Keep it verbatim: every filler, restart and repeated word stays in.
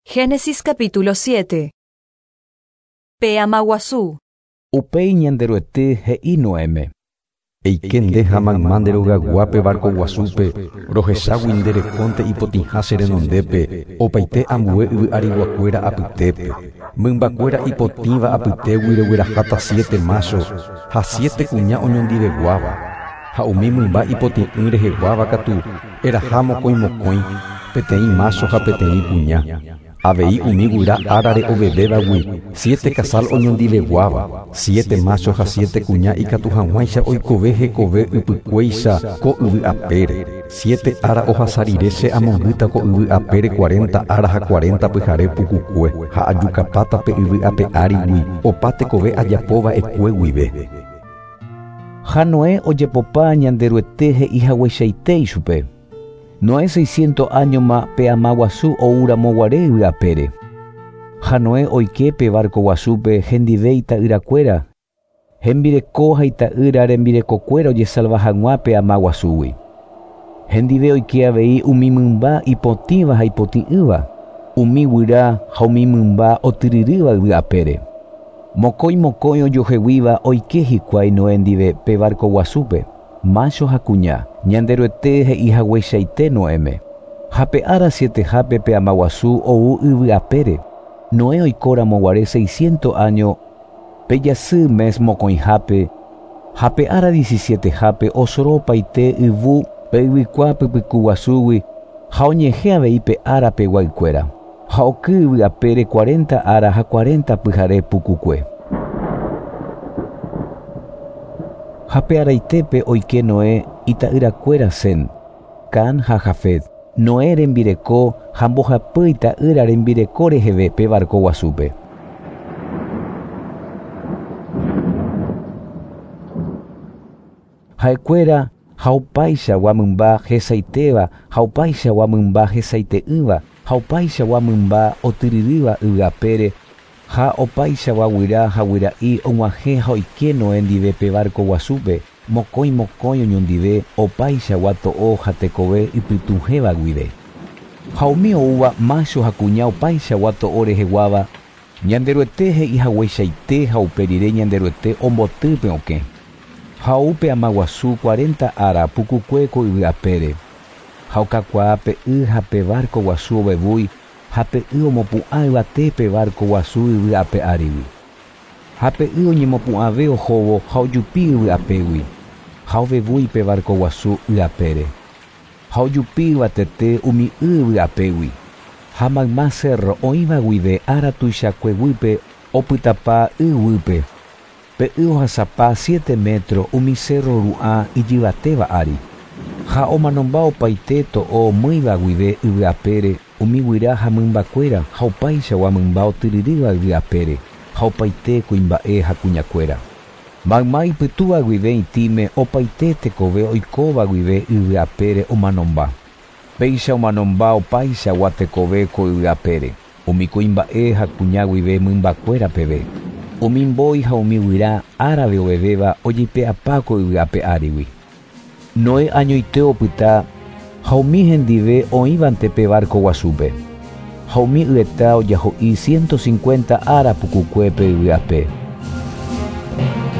Génesis capítulo siete. Pe amaguazú. Upei ñanderuete he'i Noéme. Eikende hamagmanderuga guape barco guasupe, roheságui nderekónte ipotĩha che renondépe, opaite ambue yvy'ári guakuéra apytépe. Mymbakuéra ipotĩva apytégui regueraháta siete macho, ha siete kuña oñondiveguáva. Ha umi mymba ipoti'ỹ reheguáva katu, eraha mokõi mokõi, peteĩ macho ha peteĩ kuña. Avei umi guyra árare ovevevagui, siete casal oñondiveguáva, siete macho ha siete kuña ikatu hag̃uáicha oikove hekove ypykuéicha ko yvy apére. Siete ára ohasariréche amongýta ko yvy apére cuarenta ára ha cuarenta pyhare pukukue, ha ajukapáta pe yvy ape árigui, opa tekove ajapóva ekue guive. Ha Noé ojepopa ñanderuete he'ihag̃uaichaite ichupe. Noé seiscientos años ma pe amaguasu oúra moguare yvy'apére. Ha Noé oike pe barco guasúpe hendive ita'yrakuéra. Hembireko ha ita'ýra rembirekokuéra ojesalva hag̃ua pe amaguasúgui. Hendive oike avei umi mymba ipotĩva ha ipoti'ỹva. Umi guyra ha umi mymba otyryrýva yvy'apére. Mokõi mokõi ojoheguíva oike hikuái Noé ndive pe barco guasúpe. Macho ha kuña, ñanderuete he'ihag̃uaichaite Noéme. Ha pe ára siete hápe pe amaguasu ou yvy'apére. Noé oikóramoguare seiscientos años pe jasy mes mokõihápe, ha pe ára diecisiete hápe osoro opaite yvu pe yvykua pypyku guasúgui ha oñehe avei pe ára pe guaikuéra. Ha oky yvy'apére cuarenta ára ha cuarenta pyhare pukukue. Ha pe araitépe oike Noé ita'yrakuéra Sem, Cam ha Jafet. Noé rembireko ha mbohapy ita'ýra rembireko reheve pe barco guasúpe. Ha'ekuéra ha opaichagua mymba hesaitéva ha opaichagua mymba hesaite'ỹva ha opaichagua mymba otyryrýva yvy'apére ha opaichagua guyra ha guyra'i og̃uahẽ ha oike Noé ndive pe barco guasúpe, mokõi mokõi oñondive opaichagua to'o ha tekove ipytuhẽva guive. Ha umi oúva macho ha kuña opaichagua to'o reheguáva, ñanderuete he'ihag̃uaichaite ha uperire ñanderuete omboty pe okẽ. Ha ou pe amaguasu cuarenta ára pukukue ko yvy'apére. Ha okakuaa pe y ha pe barco guasu ovevúi, ha pe y omopu'ã yvate pe barco guasu yvy'ape árigui. Ha pe y oñemopu'ãve ohóvo ha ojupi yvy'apégui, ha ovevúi pe barco guasu y'apére. Ha ojupi yvatete umi y yvy'apégui. Ha mayma cerro oĩva guive ára tuichakueguýpe opytapa yvýpe. Pe y ohasapa siete metros umi cerro ru'ã ijyvatéva ári. Ha omanomba opaite to'o mýiva guive yvy'apére umi guyra ha mymbakuéra ha opaichagua mymba otyryrýva yvy'apére ha opaite kuimba'e ha kuñakuéra. Mayma ipytúva guive itĩme opaite tekove oikóva guive yvy'apére omanomba. Péicha omanomba opaichagua tekove ko yvy'apére umi kuimba'e ha kuña guive mymbakuéra peve. Umi mbói ha umi guyra árave ovevéva ojepe'apa ko yvy'ape árigui. Noé añoite opyta ha umi hendive oĩvante pe barco guasúpe. Ha umi yeta ojaho'i ciento cincuenta ára pukukue pe yvy'ape.